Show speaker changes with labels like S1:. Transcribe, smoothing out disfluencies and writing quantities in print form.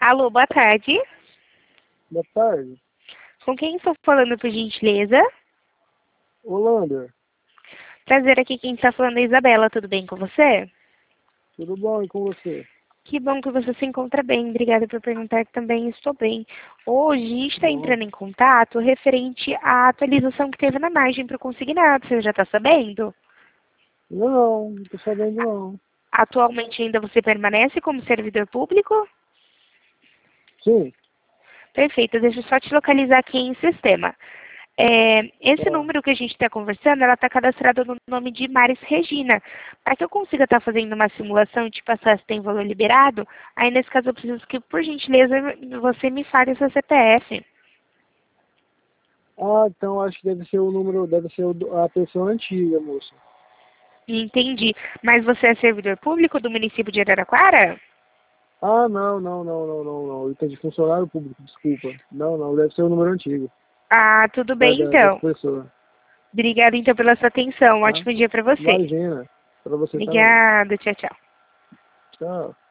S1: Alô, boa tarde.
S2: Boa tarde.
S1: Com quem estou falando, por gentileza?
S2: Holanda,
S1: Prazer, aqui quem está falando é a Isabela, tudo bem com você?
S2: tudo bom e com você?
S1: Que bom que você se encontra bem, obrigada por perguntar que também estou bem. Hoje está
S2: Bom.
S1: entrando em contato referente à atualização que teve na margem para o consignado, você já está sabendo?
S2: Não tô sabendo não.
S1: Atualmente ainda você permanece como servidor público?
S2: Sim,
S1: Perfeito, deixa eu só te localizar aqui em sistema. Esse
S2: tá.
S1: número que a gente está conversando, ela está cadastrada no nome de Maris Regina. Para que eu consiga estar fazendo uma simulação e te passar se tem valor liberado, aí nesse caso eu preciso que, por gentileza, você me fale o seu CPF.
S2: Ah, então acho que deve ser o número, deve ser a pessoa antiga, moça.
S1: Entendi. Mas você é servidor público do município de Araraquara?
S2: Ah, não. Ele tá de funcionário público, desculpa. Não, deve ser o número antigo
S1: Ah, tudo bem
S2: dessa
S1: então.
S2: pessoa,
S1: Obrigada então pela sua atenção. Um
S2: tá?
S1: ótimo dia para você.
S2: Imagina, pra você também.
S1: Obrigada, tchau, tchau.
S2: Tchau.